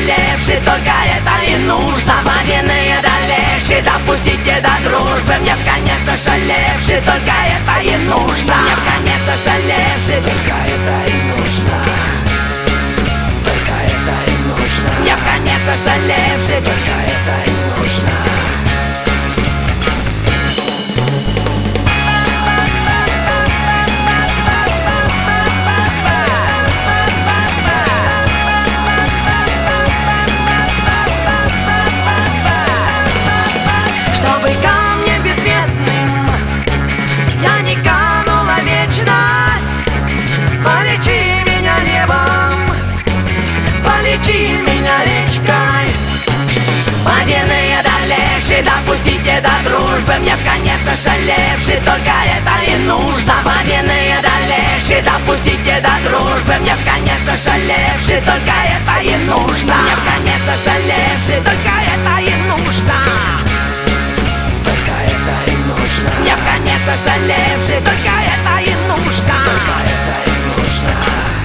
ошалевший, только это и нужно. Водяные дальнейшие, допустите до дружбы. Мне в конец ошалевший, только это и нужно. Мне в конец ошалевший, только это и нужно. Только это и нужно. Мне в конец ошалевший, только это и нужно. Чтобы камнем безвестным я не канула в вечность, полечи меня небом, полечи меня речкой. Водяные дальнейшие, допустите до дружбы. Мне в конец ошалевший, только это и нужно. Водяные дальнейшие, допустите до дружбы. Мне в конец ошалевший, только это и нужно. Мне в конец ошалевший, только это и нужно. Мне в конец ошалевший, только это и нужно. Только это и нужно.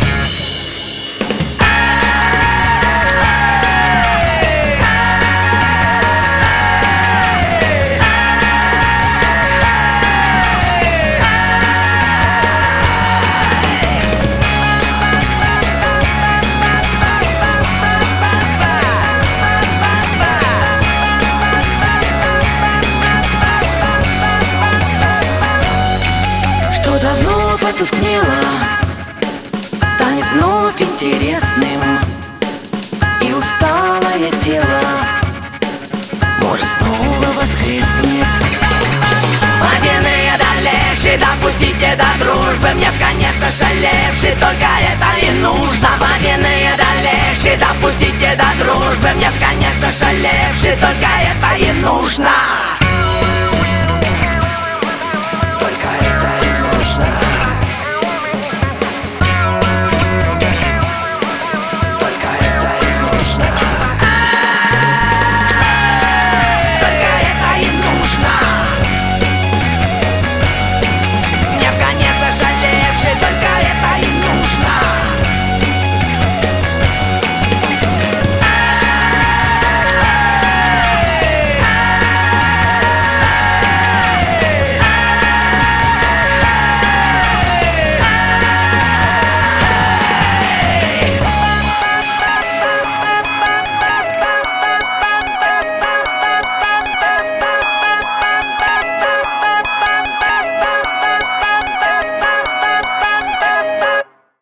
Что давно потускнело, станет вновь интересным. И усталое тело может снова воскреснет. Водяные дальнейшие, допустите до дружбы. Мне в конец ошалевший, только это и нужно. Водяные дальнейшие, допустите до дружбы. Мне в конец ошалевший, только это и нужно.